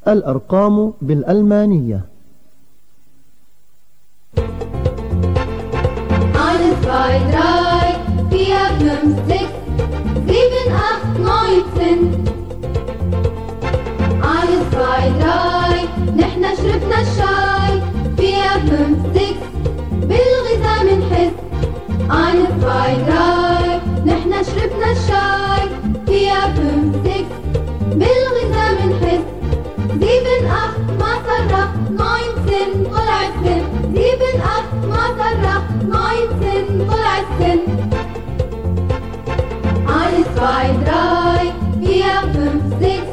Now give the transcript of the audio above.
الأرقام بالألمانية. 1, 2, 3, 4, 5, 6, 7, 8, 9, 10. 1, 2, 3 نحنا شربنا الشاي. 4، 5، 6 بالغذاء منحس. 1، 2، 3 نحنا شربنا الشاي. 4، 5، 6 بالغذاء منحس. 7، 8 ما صرخ. 9، 10 طلع السن. 7، 8 ما صرخ. 9، 10 طلع السن. 1، 2، 3 4، 5، 6